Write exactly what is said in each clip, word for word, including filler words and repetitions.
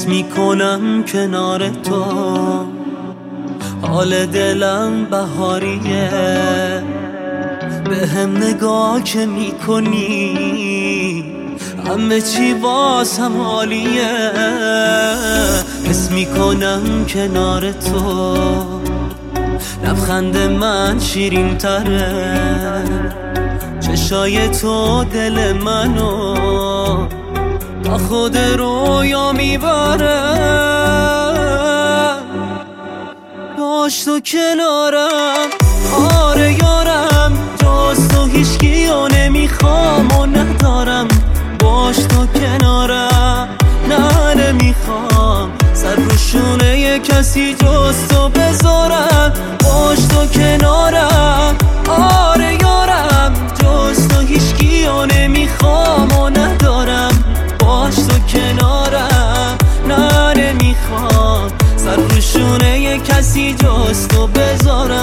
میکنم کنار تو، حال دلم بهاریه. به هم نگاه که میکنی همه چی واسم عالیه. حس میکنم کنار تو لبخند من شیرین تره، چشای تو دل منو با خود رویا میبره. باش تو کنارم، آره یارم، جز تو هیچکیو نمیخوام و ندارم. باش تو کنارم، نه نمیخوام سر رو شونه کسی جز تو بذارم. باش تو کنارم، آره یارم، جز تو هیچکیو نمیخوام و ندارم. باش تو کنارم، نه نمیخوام سر رو شونه کسی جز تو بذارم.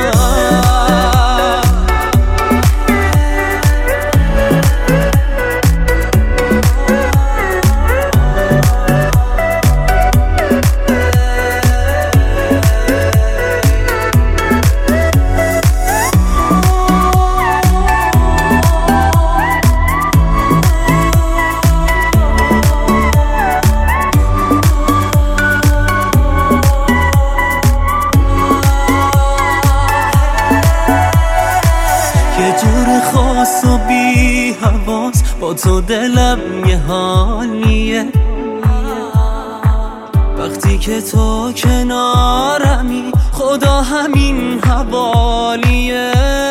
یه جور خاص و بی حواس با تو دلم یه حالیه. وقتی که تو کنارمی خدا همین حوالیه.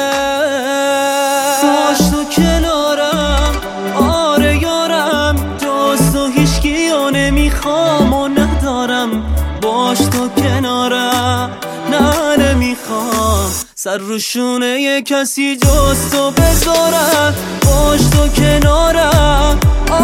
باش تو کنارم، آره یارم، جز تو هیچکیو نمیخوام و ندارم. باش تو کنارم، نه نمیخوام سر رو شونه کسی جز تو بذارم. باش تو کنارم،